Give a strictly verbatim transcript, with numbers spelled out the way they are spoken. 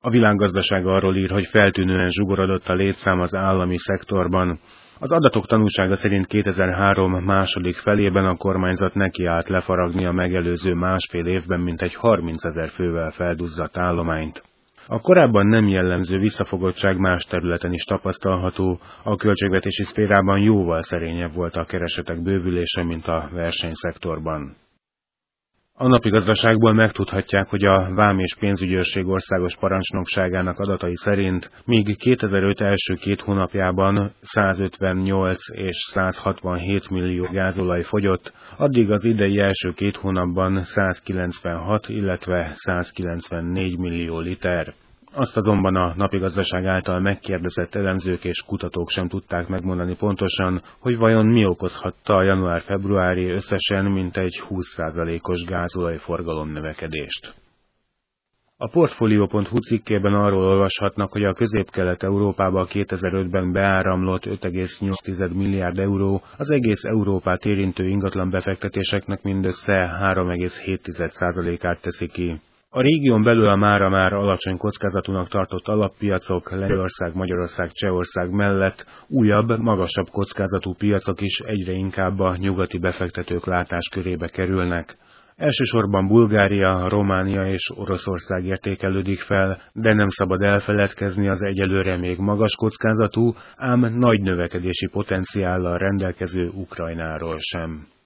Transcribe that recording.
A Világgazdaság arról ír, hogy feltűnően zsugorodott a létszám az állami szektorban. Az adatok tanúsága szerint kétezer-három második felében a kormányzat nekiállt lefaragni a megelőző másfél évben mintegy harmincezer fővel felduzzadt állományt. A korábban nem jellemző visszafogottság más területen is tapasztalható, a költségvetési szférában jóval szerényebb volt a keresetek bővülése, mint a versenyszektorban. A Napi Gazdaságból megtudhatják, hogy a Vám és Pénzügyőrség országos parancsnokságának adatai szerint, míg kétezer-öt első két hónapjában százötvennyolc és százhatvanhét millió gázolaj fogyott, addig az idei első két hónapban százkilencvenhat, illetve százkilencvennégy millió liter. Azt azonban a Napi Gazdaság által megkérdezett elemzők és kutatók sem tudták megmondani pontosan, hogy vajon mi okozhatta a január-februári összesen mintegy húsz százalékos gázolajforgalom növekedést. A Portfolio pont hu cikkében arról olvashatnak, hogy a Közép-Kelet-Európába kétezer-ötben beáramlott öt egész nyolc milliárd euró az egész Európát érintő ingatlan befektetéseknek mindössze három egész hét százalékát teszi ki. A régión belül a mára már alacsony kockázatúnak tartott alappiacok, Lengyelország, Magyarország, Csehország mellett újabb, magasabb kockázatú piacok is egyre inkább a nyugati befektetők látáskörébe kerülnek. Elsősorban Bulgária, Románia és Oroszország értékelődik fel, de nem szabad elfeledkezni az egyelőre még magas kockázatú, ám nagy növekedési potenciállal rendelkező Ukrajnáról sem.